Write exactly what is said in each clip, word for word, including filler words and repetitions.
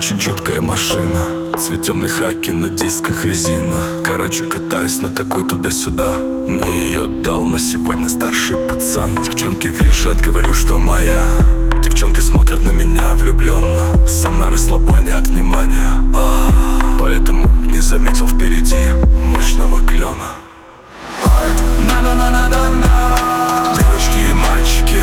очень чуткая машина. Цветёмный хаки на дисках резина. Короче, катаюсь на такой туда-сюда. Мне ее дал на сегодня старший пацан. Девчонки визжат, говорю, что моя. Девчонки смотрят на меня влюбленно. Сам на расслабоне от внимания, а, поэтому не заметил впереди мощного клена. На-на-на-на-на-на, девочки и мальчики.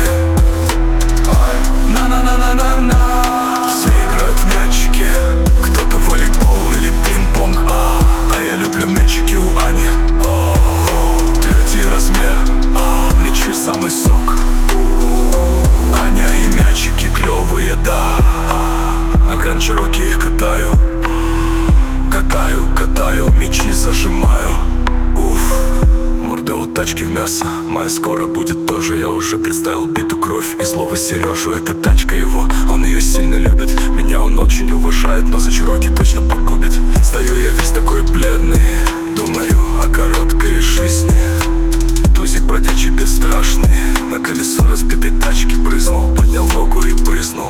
На-на-на-на-на-на, все играют в мячики. Кто-то волейбол или пинг-понг, а, а я люблю мячики у Ани. Третий размер, а, мячи самый сок. Аня и мячики клевые, да. На Гранд Чироки их катаю. Катаю, катаю, мячи зажимаю. Уф, морда у тачки в мясо. Моя скоро будет тоже. Я уже представил биту кровь и злого Сережу. Это тачка его, он ее сильно любит. Меня он очень уважает, но за Чироки точно погубит. Стою я весь такой бледный, думаю о короткой жизни. Тузик бродячий бесстрашный, на колесо разбитой тачки прызнул. Поднял ногу и прызнул.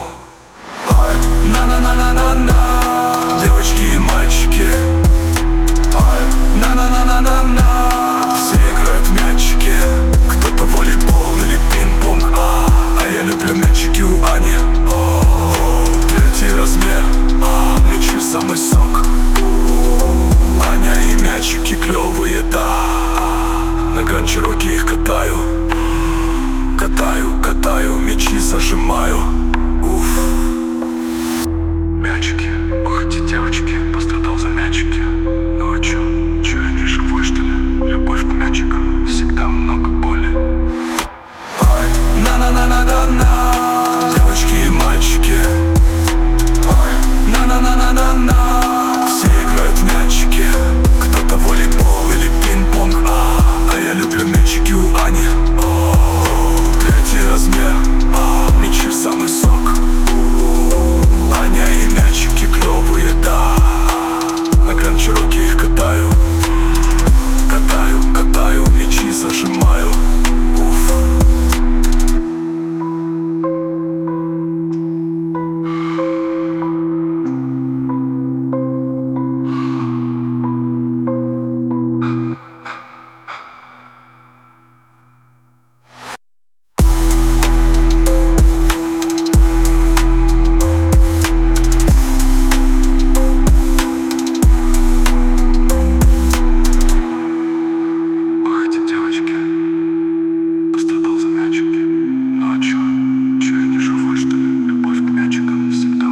На-на-на-на-на-на, девочки и мальчики. На-на-на-на-на-на, все играют в мячики. Кто-то волейбол или пинг-понг, а, а я люблю мячики у Ани. О, третий размер, а, мячи самый сок. Аня и мячики клевые, да. На Гранд Чироки их катаю. Катаю, катаю, мячи зажимаю. Уф. Мячики, ох, эти девочки, пострадал за мячики. Ну а чё, чё я не живой, что ли? Любовь к мячикам, всегда много боли. На-на-на-на-на-на, девочки и мальчики. На-на-на-на-на-на, все играют в мячики. Кто-то волейбол или пинг-понг, а, а я люблю мячики у Ани. О, третий размер, а, мячи самый сок. Аня и мячики клевые, да. На Гранд Чироки их катаю. Катаю, катаю, мячи зажимаю. Уф.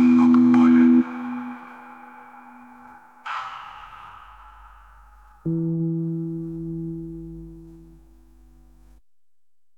Thank you.